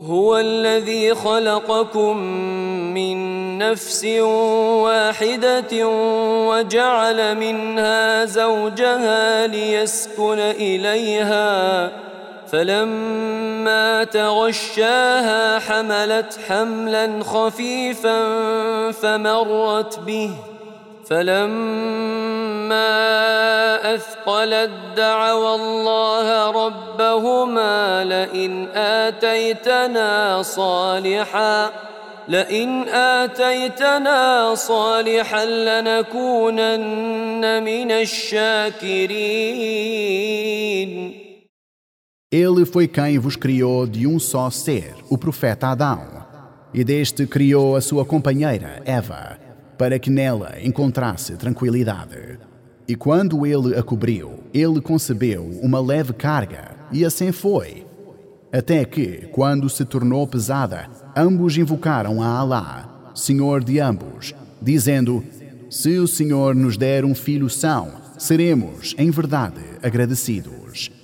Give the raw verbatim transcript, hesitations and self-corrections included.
هو الذي خلقكم من نفس واحدة وجعل منها زوجها ليسكن إليها فلما تغشاها حملت حملا خفيفا فمرت به فلما أثقلت دعوا الله ربهما لئن آتيتنا صالحا لئن آتيتنا صالحا لنكونن من الشاكرين. Ele foi quem vos criou de um só ser, o profeta Adão, e deste criou a sua companheira, Eva, para que nela encontrasse tranquilidade. E quando ele a cobriu, ele concebeu uma leve carga, e assim foi. Até que, quando se tornou pesada, ambos invocaram a Alá, Senhor de ambos, dizendo: se o Senhor nos der um filho são, seremos, em verdade, agradecidos.